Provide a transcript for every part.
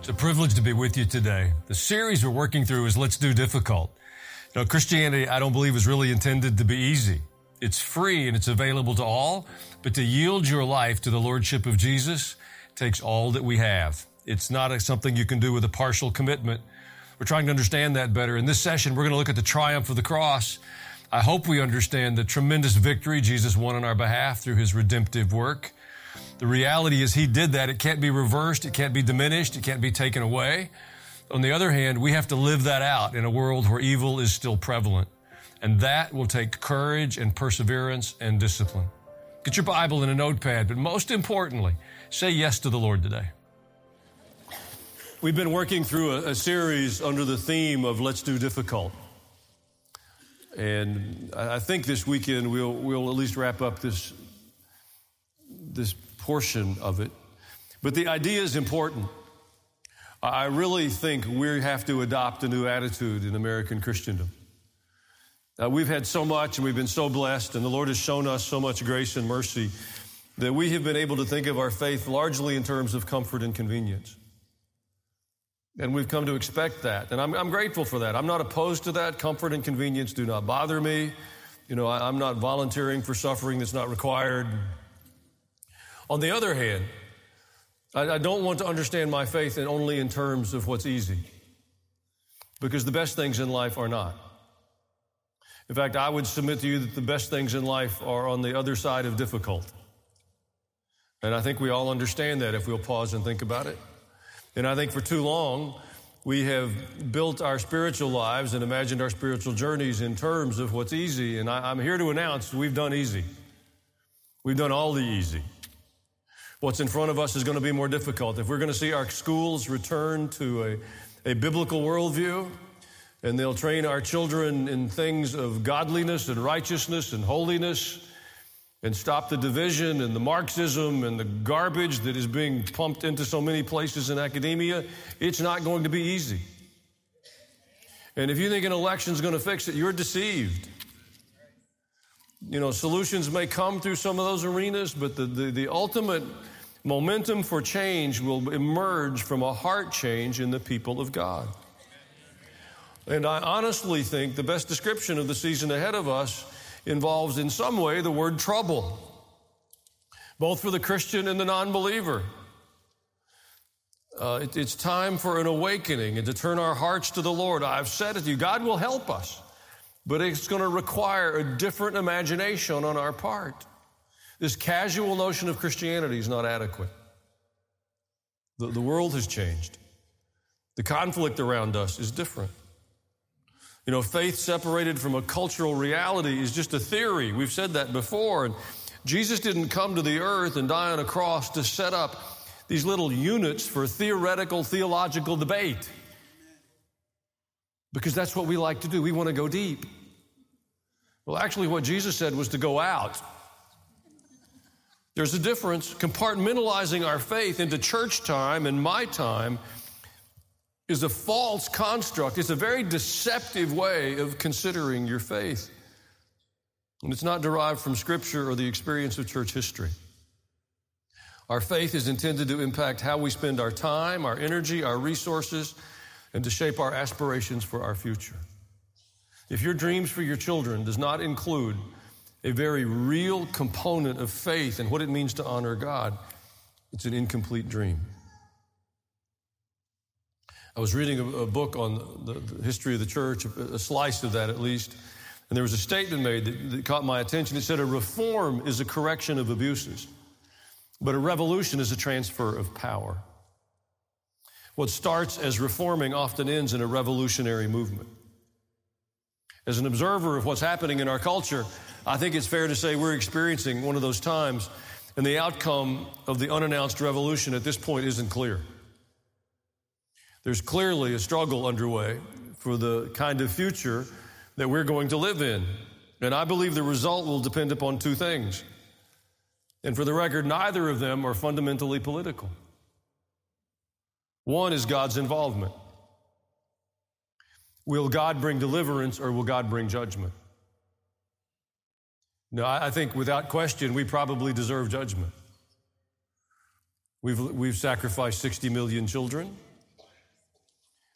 It's a privilege to be with you today. The series we're working through is Let's Do Difficult. You know, Christianity, I don't believe, is really intended to be easy. It's free and it's available to all, but to yield your life to the Lordship of Jesus takes all that we have. It's not something you can do with a partial commitment. We're trying to understand that better. In this session, we're going to look at the triumph of the cross. I hope we understand the tremendous victory Jesus won on our behalf through his redemptive work. The reality is he did that. It can't be reversed. It can't be diminished. It can't be taken away. On the other hand, we have to live that out in a world where evil is still prevalent. And that will take courage and perseverance and discipline. Get your Bible and a notepad, but most importantly, say yes to the Lord today. We've been working through a series under the theme of Let's Do Difficult. And I think this weekend we'll at least wrap up this portion of it. But the idea is important. I really think we have to adopt a new attitude in American Christendom. We've had so much and we've been so blessed, and the Lord has shown us so much grace and mercy that we have been able to think of our faith largely in terms of comfort and convenience. And we've come to expect that. And I'm grateful for that. I'm not opposed to that. Comfort and convenience do not bother me. You know, I'm not volunteering for suffering that's not required. On the other hand, I don't want to understand my faith only in terms of what's easy, because the best things in life are not. In fact, I would submit to you that the best things in life are on the other side of difficult. And I think we all understand that if we'll pause and think about it. And I think for too long, we have built our spiritual lives and imagined our spiritual journeys in terms of what's easy. And I'm here to announce we've done easy. We've done all the easy. What's in front of us is going to be more difficult. If we're going to see our schools return to a biblical worldview, and they'll train our children in things of godliness and righteousness and holiness, and stop the division and the Marxism and the garbage that is being pumped into so many places in academia, it's not going to be easy. And if you think an election is going to fix it, you're deceived. You know, solutions may come through some of those arenas, but the ultimate momentum for change will emerge from a heart change in the people of God. And I honestly think the best description of the season ahead of us involves in some way the word trouble, both for the Christian and the non-believer. It's time for an awakening and to turn our hearts to the Lord. I've said it to you, God will help us, but it's going to require a different imagination on our part. This casual notion of Christianity is not adequate. The world has changed. The conflict around us is different. You know, faith separated from a cultural reality is just a theory. We've said that before. And Jesus didn't come to the earth and die on a cross to set up these little units for theoretical, theological debate. Because that's what we like to do. We want to go deep. Well, actually, what Jesus said was to go out. There's a difference. Compartmentalizing our faith into church time and my time is a false construct. It's a very deceptive way of considering your faith. And it's not derived from Scripture or the experience of church history. Our faith is intended to impact how we spend our time, our energy, our resources, and to shape our aspirations for our future. If your dreams for your children does not include a very real component of faith and what it means to honor God, it's an incomplete dream. I was reading a book on the history of the church, a slice of that at least, and there was a statement made that caught my attention. It said, a reform is a correction of abuses, but a revolution is a transfer of power. What starts as reforming often ends in a revolutionary movement. As an observer of what's happening in our culture, I think it's fair to say we're experiencing one of those times, and the outcome of the unannounced revolution at this point isn't clear. There's clearly a struggle underway for the kind of future that we're going to live in. And I believe the result will depend upon two things. And for the record, neither of them are fundamentally political. One is God's involvement. Will God bring deliverance or will God bring judgment? No, I think without question, we probably deserve judgment. We've sacrificed 60 million children.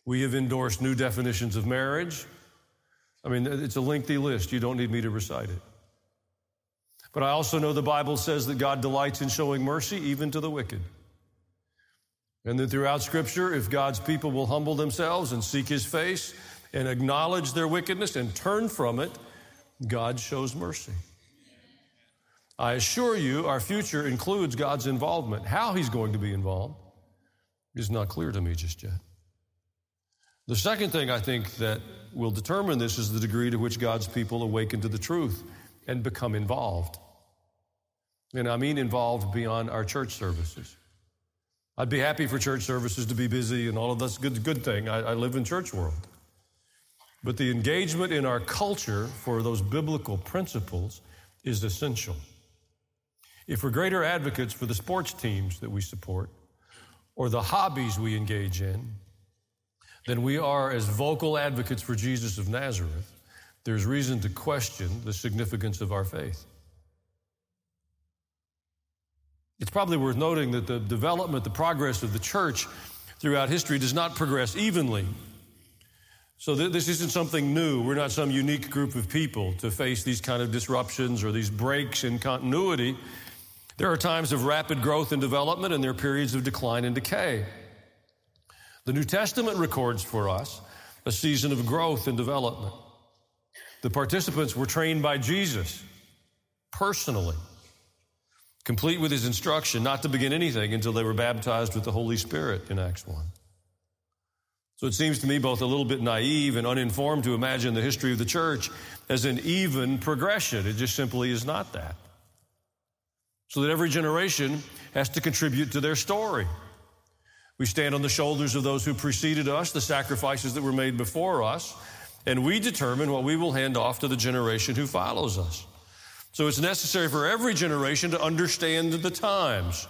We have endorsed new definitions of marriage. I mean, it's a lengthy list. You don't need me to recite it. But I also know the Bible says that God delights in showing mercy even to the wicked. And that throughout Scripture, if God's people will humble themselves and seek His face and acknowledge their wickedness and turn from it, God shows mercy. I assure you, our future includes God's involvement. How He's going to be involved is not clear to me just yet. The second thing I think that will determine this is the degree to which God's people awaken to the truth and become involved. And I mean involved beyond our church services. I'd be happy for church services to be busy and all of that's good thing. I live in church world. But the engagement in our culture for those biblical principles is essential. If we're greater advocates for the sports teams that we support or the hobbies we engage in, then we are as vocal advocates for Jesus of Nazareth. There's reason to question the significance of our faith. It's probably worth noting that the development, the progress of the church throughout history does not progress evenly. So this isn't something new. We're not some unique group of people to face these kind of disruptions or these breaks in continuity. There are times of rapid growth and development, and there are periods of decline and decay. The New Testament records for us a season of growth and development. The participants were trained by Jesus personally, complete with His instruction not to begin anything until they were baptized with the Holy Spirit in Acts 1. So it seems to me both a little bit naive and uninformed to imagine the history of the church as an even progression. It just simply is not that. So that every generation has to contribute to their story. We stand on the shoulders of those who preceded us, the sacrifices that were made before us, and we determine what we will hand off to the generation who follows us. So it's necessary for every generation to understand the times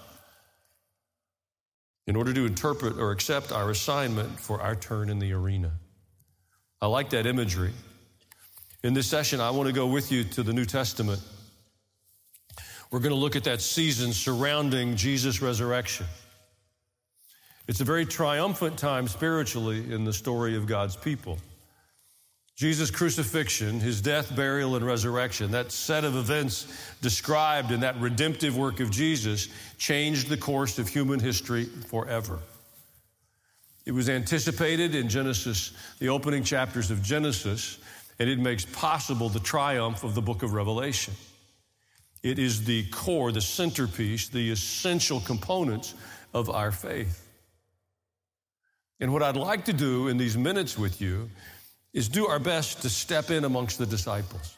in order to interpret or accept our assignment for our turn in the arena. I like that imagery. In this session, I want to go with you to the New Testament. We're going to look at that season surrounding Jesus' resurrection. It's a very triumphant time spiritually in the story of God's people. Jesus' crucifixion, His death, burial, and resurrection, that set of events described in that redemptive work of Jesus changed the course of human history forever. It was anticipated in Genesis, the opening chapters of Genesis, and it makes possible the triumph of the book of Revelation. It is the core, the centerpiece, the essential components of our faith. And what I'd like to do in these minutes with you is do our best to step in amongst the disciples.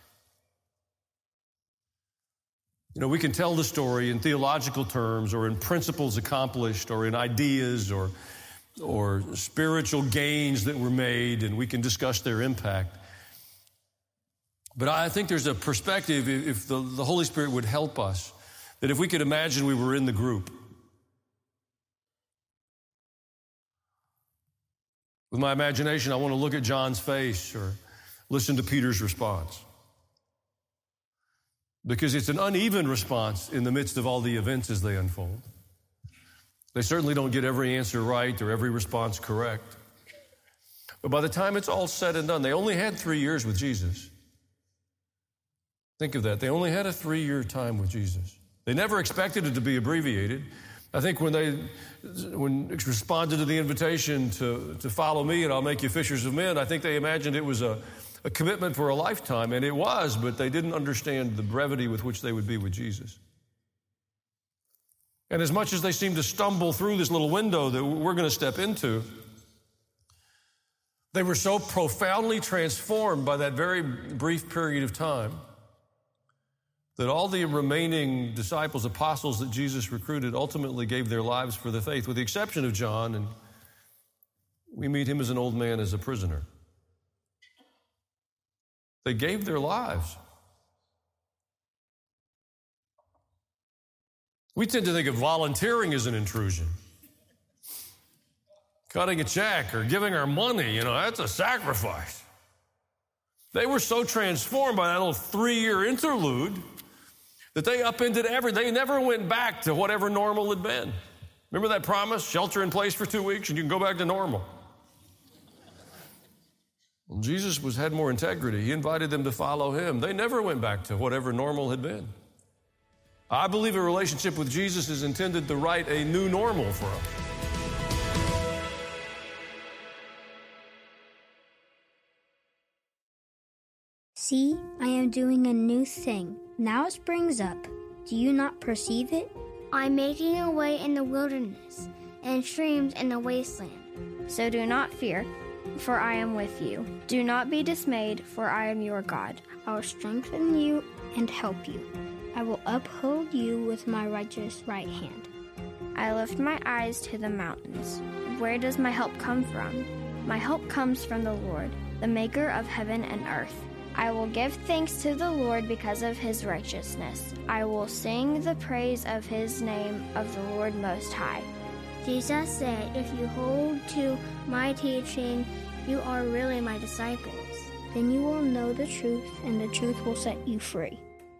You know, we can tell the story in theological terms or in principles accomplished or in ideas or spiritual gains that were made, and we can discuss their impact. But I think there's a perspective, if the Holy Spirit would help us, that if we could imagine we were in the group, with my imagination, I want to look at John's face or listen to Peter's response. Because it's an uneven response in the midst of all the events as they unfold. They certainly don't get every answer right or every response correct. But by the time it's all said and done, they only had 3 years with Jesus. Think of that. They only had a 3-year time with Jesus. They never expected it to be abbreviated. I think when they responded to the invitation to follow me and I'll make you fishers of men, I think they imagined it was a commitment for a lifetime, and it was, but they didn't understand the brevity with which they would be with Jesus. And as much as they seemed to stumble through this little window that we're going to step into, they were so profoundly transformed by that very brief period of time that all the remaining disciples, apostles that Jesus recruited, ultimately gave their lives for the faith, with the exception of John, and we meet him as an old man, as a prisoner. They gave their lives. We tend to think of volunteering as an intrusion. Cutting a check or giving our money, that's a sacrifice. They were so transformed by that little 3-year interlude that they upended everything. They never went back to whatever normal had been. Remember that promise? Shelter in place for 2 weeks and you can go back to normal. Well, Jesus had more integrity. He invited them to follow him. They never went back to whatever normal had been. I believe a relationship with Jesus is intended to write a new normal for us. See, I am doing a new thing. Now it springs up. Do you not perceive it? I'm making a way in the wilderness and streams in the wasteland. So do not fear, for I am with you. Do not be dismayed, for I am your God. I will strengthen you and help you. I will uphold you with my righteous right hand. I lift my eyes to the mountains. Where does my help come from? My help comes from the Lord, the maker of heaven and earth. I will give thanks to the Lord because of his righteousness. I will sing the praise of his name, of the Lord Most High. Jesus said, if you hold to my teaching, you are really my disciples. Then you will know the truth, and the truth will set you free.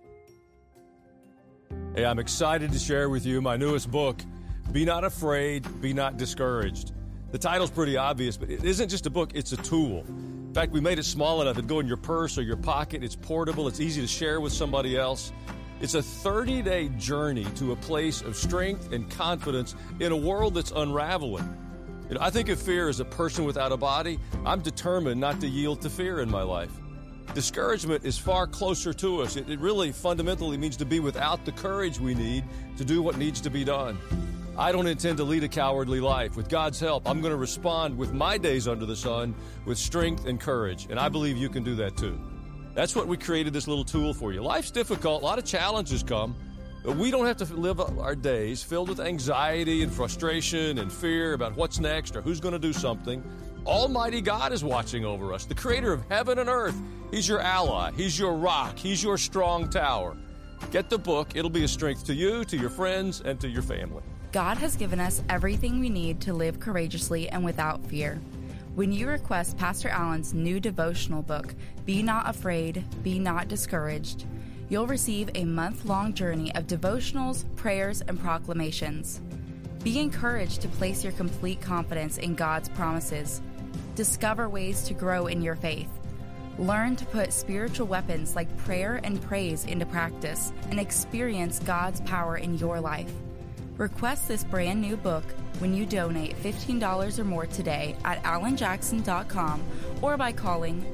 Hey, I'm excited to share with you my newest book, Be Not Afraid, Be Not Discouraged. The title's pretty obvious, but it isn't just a book, it's a tool. In fact, we made it small enough it'd go in your purse or your pocket. It's portable. It's easy to share with somebody else. It's a 30-day journey to a place of strength and confidence in a world that's unraveling. You know, I think of fear as a person without a body. I'm determined not to yield to fear in my life. Discouragement is far closer to us. It really fundamentally means to be without the courage we need to do what needs to be done. I don't intend to lead a cowardly life. With God's help, I'm going to respond with my days under the sun with strength and courage, and I believe you can do that too. That's what we created this little tool for you. Life's difficult. A lot of challenges come, but we don't have to live our days filled with anxiety and frustration and fear about what's next or who's going to do something. Almighty God is watching over us, the creator of heaven and earth. He's your ally. He's your rock. He's your strong tower. Get the book. It'll be a strength to you, to your friends, and to your family. God has given us everything we need to live courageously and without fear. When you request Pastor Allen's new devotional book, Be Not Afraid, Be Not Discouraged, you'll receive a month-long journey of devotionals, prayers, and proclamations. Be encouraged to place your complete confidence in God's promises. Discover ways to grow in your faith. Learn to put spiritual weapons like prayer and praise into practice and experience God's power in your life. Request this brand new book when you donate $15 or more today at allenjackson.com or by calling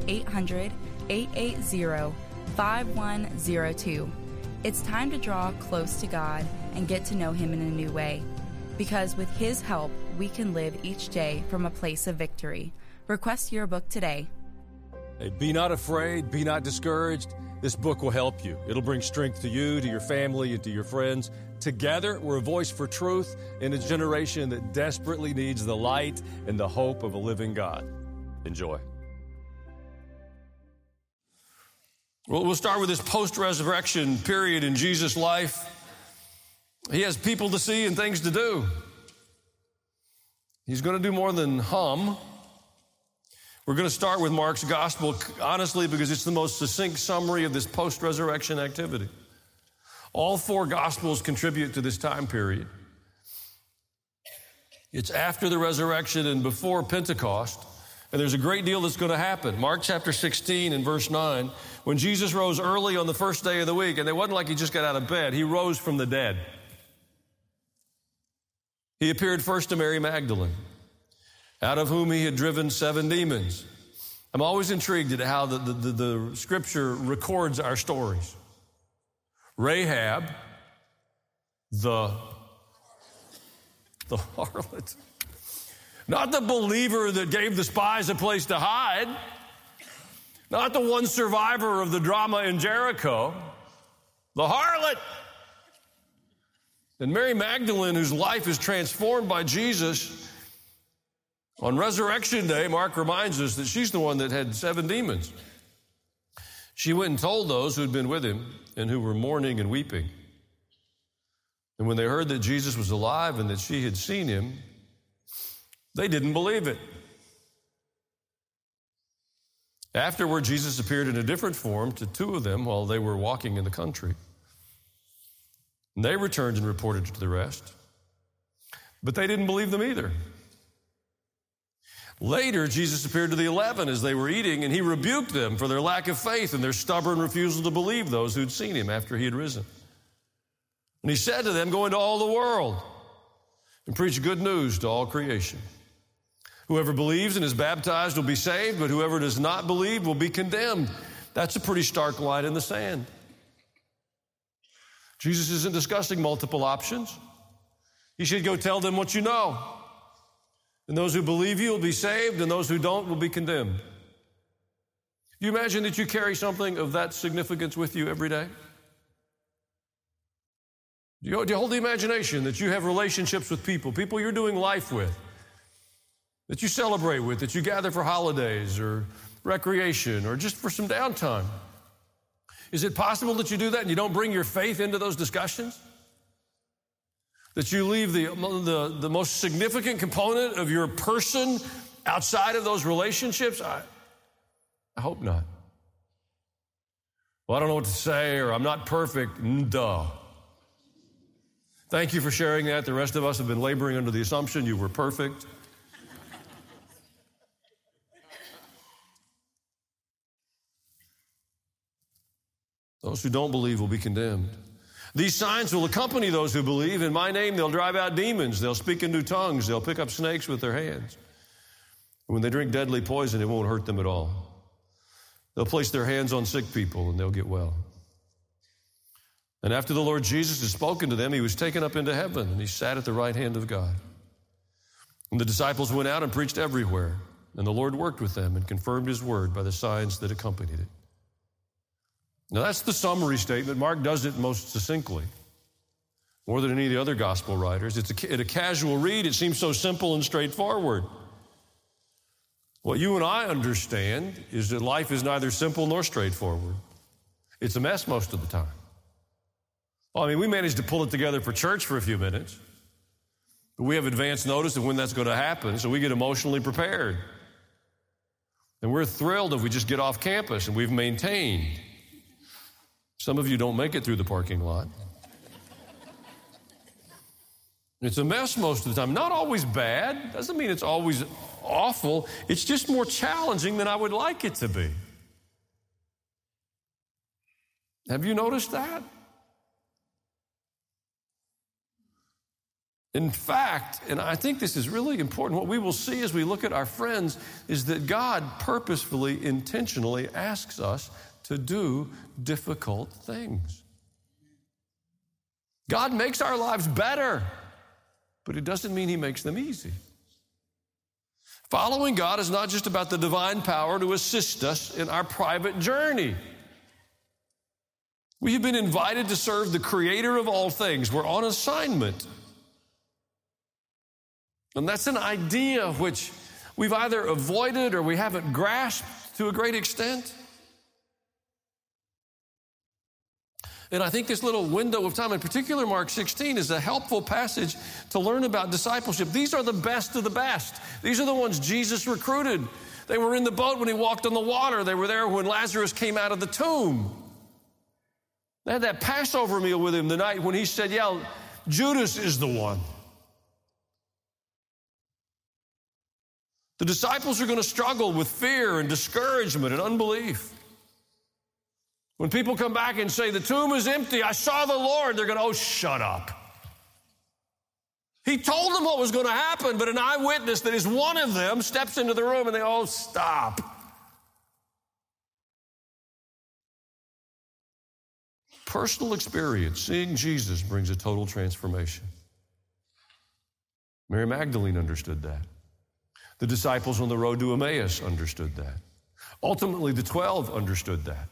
800-880-5102. It's time to draw close to God and get to know Him in a new way. Because with His help, we can live each day from a place of victory. Request your book today. Hey, be not afraid, be not discouraged. This book will help you. It'll bring strength to you, to your family, and to your friends. Together, we're a voice for truth in a generation that desperately needs the light and the hope of a living God. Enjoy. Well, we'll start with this post-resurrection period in Jesus' life. He has people to see and things to do. He's going to do more than hum. We're going to start with Mark's gospel, honestly, because it's the most succinct summary of this post-resurrection activity. All four gospels contribute to this time period. It's after the resurrection and before Pentecost, and there's a great deal that's going to happen. Mark chapter 16 and verse 9, when Jesus rose early on the first day of the week, and it wasn't like he just got out of bed, he rose from the dead. He appeared first to Mary Magdalene, out of whom he had driven 7 demons. I'm always intrigued at how the scripture records our stories. Rahab, the harlot, not the believer that gave the spies a place to hide, not the one survivor of the drama in Jericho, the harlot. And Mary Magdalene, whose life is transformed by Jesus, on Resurrection Day, Mark reminds us that she's the one that had 7 demons. She went and told those who had been with him and who were mourning and weeping. And when they heard that Jesus was alive and that she had seen him, they didn't believe it. Afterward, Jesus appeared in a different form to 2 of them while they were walking in the country. And they returned and reported to the rest. But they didn't believe them either. Later, Jesus appeared to the 11 as they were eating, and he rebuked them for their lack of faith and their stubborn refusal to believe those who'd seen him after he had risen. And he said to them, "Go into all the world and preach good news to all creation. Whoever believes and is baptized will be saved, but whoever does not believe will be condemned." That's a pretty stark line in the sand. Jesus isn't discussing multiple options. He should go tell them what you know. And those who believe you will be saved, and those who don't will be condemned. Do you imagine that you carry something of that significance with you every day? Do you hold the imagination that you have relationships with people you're doing life with, that you celebrate with, that you gather for holidays or recreation or just for some downtime? Is it possible that you do that and you don't bring your faith into those discussions? That you leave the most significant component of your person outside of those relationships? I hope not. Well, I don't know what to say, or I'm not perfect. Duh. Thank you for sharing that. The rest of us have been laboring under the assumption you were perfect. Those who don't believe will be condemned. These signs will accompany those who believe. In my name, they'll drive out demons. They'll speak in new tongues. They'll pick up snakes with their hands. And when they drink deadly poison, it won't hurt them at all. They'll place their hands on sick people and they'll get well. And after the Lord Jesus had spoken to them, he was taken up into heaven and he sat at the right hand of God. And the disciples went out and preached everywhere. And the Lord worked with them and confirmed his word by the signs that accompanied it. Now, that's the summary statement. Mark does it most succinctly, more than any of the other gospel writers. It's a casual read. It seems so simple and straightforward. What you and I understand is that life is neither simple nor straightforward. It's a mess most of the time. Well, we managed to pull it together for church for a few minutes. But we have advance notice of when that's going to happen, so we get emotionally prepared. And we're thrilled if we just get off campus and we've maintained. Some of you don't make it through the parking lot. It's a mess most of the time. Not always bad. Doesn't mean it's always awful. It's just more challenging than I would like it to be. Have you noticed that? In fact, and I think this is really important, what we will see as we look at our friends is that God purposefully, intentionally asks us to do difficult things. God makes our lives better, but it doesn't mean he makes them easy. Following God is not just about the divine power to assist us in our private journey. We have been invited to serve the Creator of all things. We're on assignment. And that's an idea which we've either avoided or we haven't grasped to a great extent. And I think this little window of time, in particular Mark 16, is a helpful passage to learn about discipleship. These are the best of the best. These are the ones Jesus recruited. They were in the boat when he walked on the water. They were there when Lazarus came out of the tomb. They had that Passover meal with him the night when he said, yeah, Judas is the one. The disciples are going to struggle with fear and discouragement and unbelief. When people come back and say, the tomb is empty, I saw the Lord, they're going, oh, shut up. He told them what was going to happen, but an eyewitness that is one of them steps into the room and they all stop. Personal experience, seeing Jesus brings a total transformation. Mary Magdalene understood that. The disciples on the road to Emmaus understood that. Ultimately, the 12 understood that.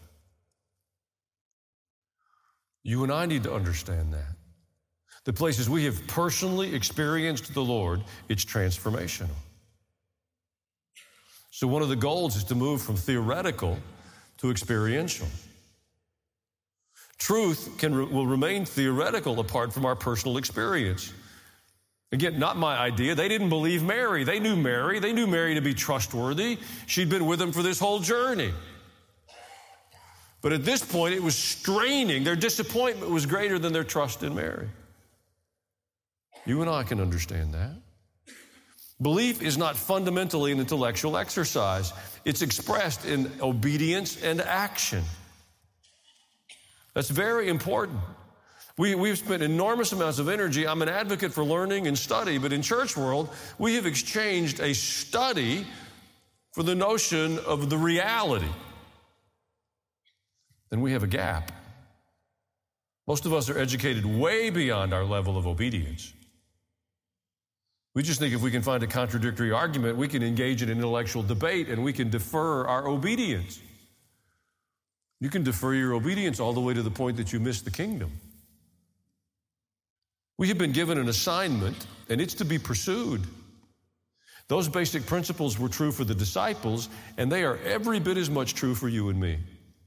You and I need to understand that. The places we have personally experienced the Lord, it's transformational. So one of the goals is to move from theoretical to experiential. Truth will remain theoretical apart from our personal experience. Again, not my idea. They didn't believe Mary. They knew Mary. They knew Mary to be trustworthy. She'd been with them for this whole journey. But at this point, it was straining. Their disappointment was greater than their trust in Mary. You and I can understand that. Belief is not fundamentally an intellectual exercise. It's expressed in obedience and action. That's very important. We've spent enormous amounts of energy. I'm an advocate for learning and study, but in church world, we have exchanged a study for the notion of the reality. Then we have a gap. Most of us are educated way beyond our level of obedience. We just think if we can find a contradictory argument, we can engage in an intellectual debate and we can defer our obedience. You can defer your obedience all the way to the point that you miss the kingdom. We have been given an assignment, and it's to be pursued. Those basic principles were true for the disciples, and they are every bit as much true for you and me.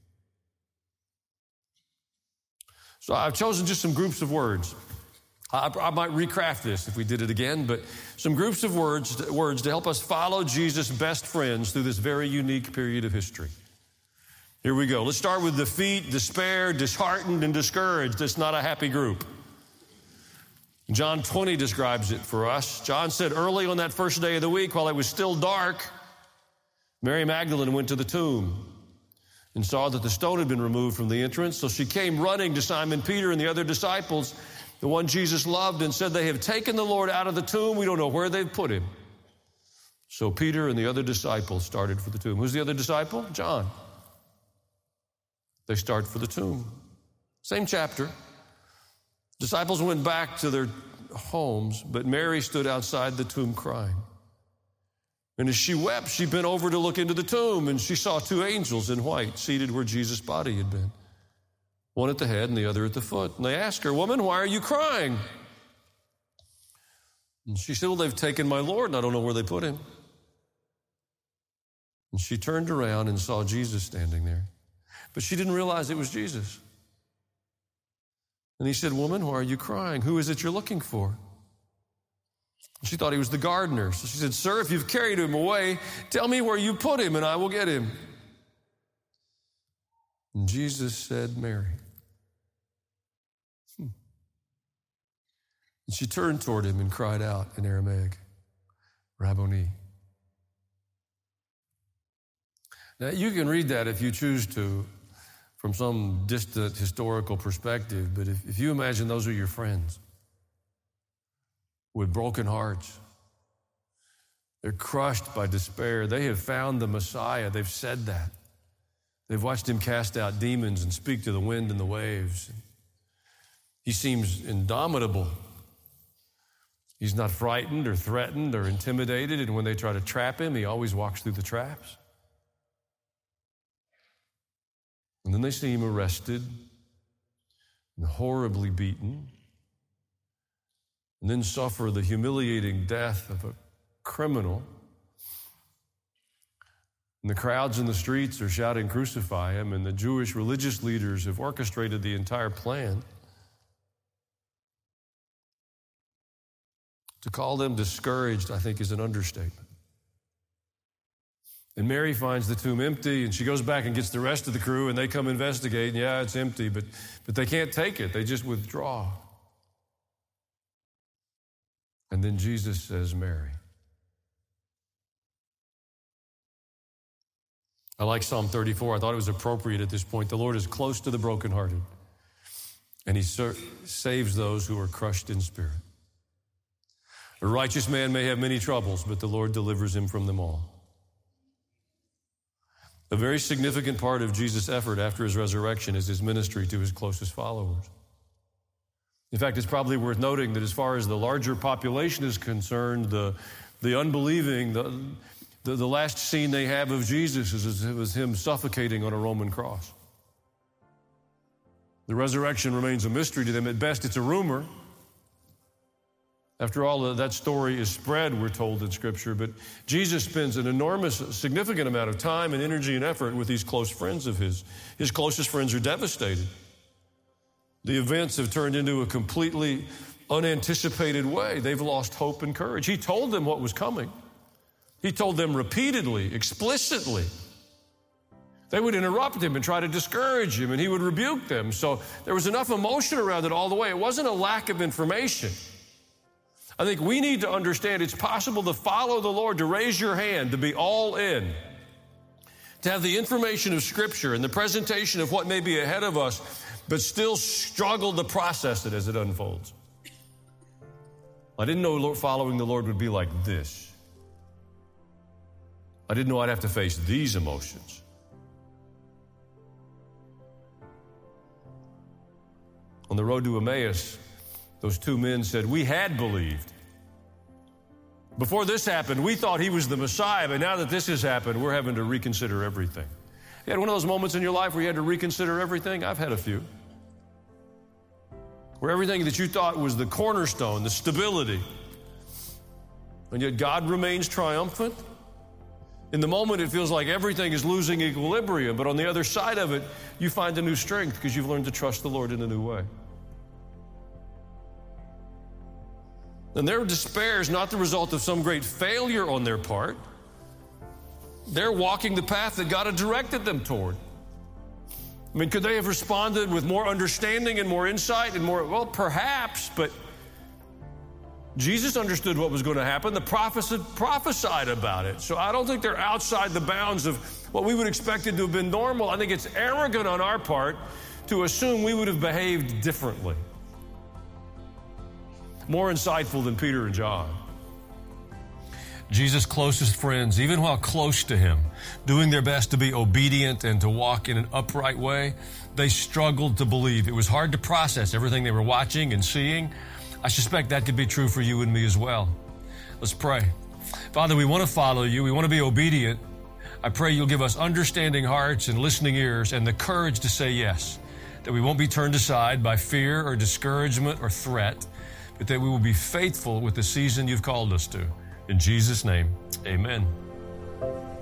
So I've chosen just some groups of words. I might recraft this if we did it again, but some groups of words to help us follow Jesus' best friends through this very unique period of history. Here we go. Let's start with defeat, despair, disheartened, and discouraged. It's not a happy group. John 20 describes it for us. John said, early on that first day of the week, while it was still dark, Mary Magdalene went to the tomb and saw that the stone had been removed from the entrance. So she came running to Simon Peter and the other disciples, the one Jesus loved, and said, they have taken the Lord out of the tomb. We don't know where they've put him. So Peter and the other disciples started for the tomb. Who's the other disciple? John. They start for the tomb. Same chapter. Disciples went back to their homes, but Mary stood outside the tomb crying. And as she wept, she bent over to look into the tomb, and she saw two angels in white seated where Jesus' body had been, one at the head and the other at the foot. And they asked her, woman, why are you crying? And she said, well, they've taken my Lord, and I don't know where they put him. And she turned around and saw Jesus standing there. But she didn't realize it was Jesus. And he said, woman, why are you crying? Who is it you're looking for? She thought he was the gardener. So she said, sir, if you've carried him away, tell me where you put him and I will get him. And Jesus said, Mary. And she turned toward him and cried out in Aramaic, Rabboni. Now, you can read that if you choose to from some distant historical perspective, but if you imagine those are your friends with broken hearts, they're crushed by despair. They have found the Messiah. They've said that. They've watched him cast out demons and speak to the wind and the waves. He seems indomitable. He's not frightened or threatened or intimidated, and when they try to trap him, he always walks through the traps. And then they see him arrested and horribly beaten, and then suffer the humiliating death of a criminal. And the crowds in the streets are shouting, crucify him, and the Jewish religious leaders have orchestrated the entire plan. To call them discouraged, I think, is an understatement. And Mary finds the tomb empty, and she goes back and gets the rest of the crew, and they come investigate, and yeah, it's empty, but they can't take it. They just withdraw. And then Jesus says, Mary. I like Psalm 34. I thought it was appropriate at this point. The Lord is close to the brokenhearted, and he saves those who are crushed in spirit. A righteous man may have many troubles, but the Lord delivers him from them all. A very significant part of Jesus' effort after his resurrection is his ministry to his closest followers. In fact, it's probably worth noting that as far as the larger population is concerned, the unbelieving, the last scene they have of Jesus is him suffocating on a Roman cross. The resurrection remains a mystery to them. At best, it's a rumor. After all, that story is spread, we're told in Scripture, but Jesus spends an enormous, significant amount of time and energy and effort with these close friends of his. His closest friends are devastated. The events have turned into a completely unanticipated way. They've lost hope and courage. He told them what was coming. He told them repeatedly, explicitly. They would interrupt him and try to discourage him, and he would rebuke them. So there was enough emotion around it all the way. It wasn't a lack of information. I think we need to understand it's possible to follow the Lord, to raise your hand, to be all in, to have the information of Scripture and the presentation of what may be ahead of us, but still struggle to process it as it unfolds. I didn't know following the Lord would be like this. I didn't know I'd have to face these emotions. On the road to Emmaus, those two men said, we had believed. Before this happened, we thought he was the Messiah, but now that this has happened, we're having to reconsider everything. You had one of those moments in your life where you had to reconsider everything? I've had a few. Where everything that you thought was the cornerstone, the stability, and yet God remains triumphant. In the moment, it feels like everything is losing equilibrium, but on the other side of it, you find a new strength because you've learned to trust the Lord in a new way. And their despair is not the result of some great failure on their part. They're walking the path that God had directed them toward. I mean, could they have responded with more understanding and more insight and more, well, perhaps, but Jesus understood what was going to happen. The prophets had prophesied about it. So I don't think they're outside the bounds of what we would expect it to have been normal. I think it's arrogant on our part to assume we would have behaved differently. More insightful than Peter and John. Jesus' closest friends, even while close to him, doing their best to be obedient and to walk in an upright way, they struggled to believe. It was hard to process everything they were watching and seeing. I suspect that could be true for you and me as well. Let's pray. Father, we want to follow you. We want to be obedient. I pray you'll give us understanding hearts and listening ears and the courage to say yes, that we won't be turned aside by fear or discouragement or threat, but that we will be faithful with the season you've called us to. In Jesus' name, amen.